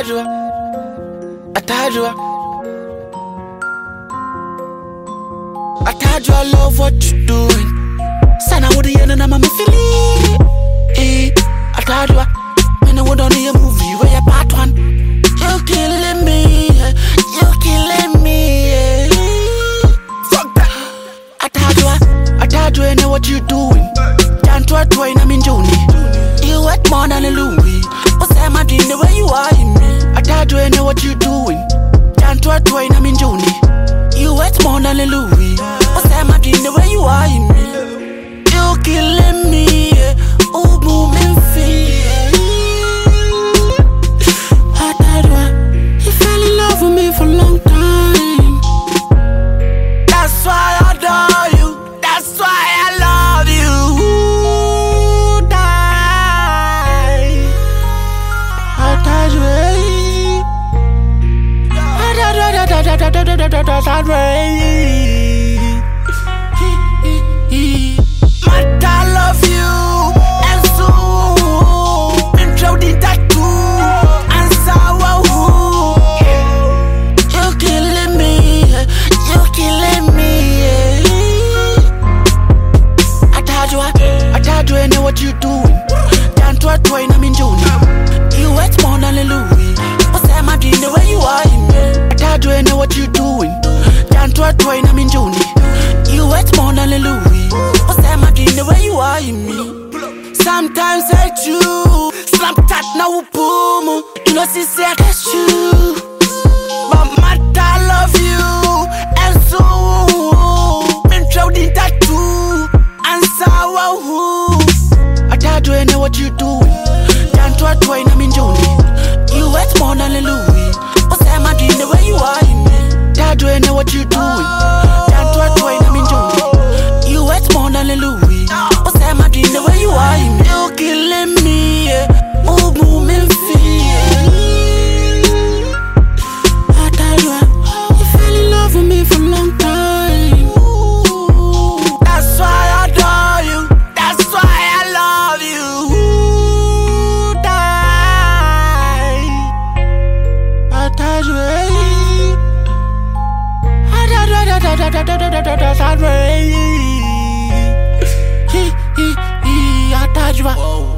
Atajua, Atajua, Atajua, I love what you doing. Sana with the end and I'm a feeling. Atajua, when I went on a movie where you part one. You killing me, you killing me. Fuck that. Atajua, I know what you doing. Can't try to I'm in Juni. You wet more than a Louis. What's that my dream the way you are in me? Atajua, I know what you doing. Can't try to I'm in Juni. You wet more than a Louis. What's that my dream the way you are in me? You killing me, oh moving feet. Atajua, you fell in love with me for a long time. That's why I adore you. That's why I love you. I love you, and so been proud in tattoo, and sour. You killing me, you killing me. Atajua, I know what you doing. Can't try to I'm in June. You wet more than a Louis. What's that my dream the way you are in me? Atajua, I know what you doing. Can't try to I'm in June. You wet more than a Louis. What's that my dream the way you are in me? Sometimes I chew, slap that now boom. You know she say that's true. But I love you, and so been proud in tattoo, and sour. Atajua, I know what you doing. Can't try to I'm in June. You wet more than a Louis. What's that my dream the way you are in me? Atajua, I know what you doing. Can't try to I'm in June. You wet more than a Louis. What's that my dream the way you are in me? You killing me, oh moving feet. Atajua, you fell in love with me for a long time. That's why I adore you. That's why I love you. Atajua, Atajua.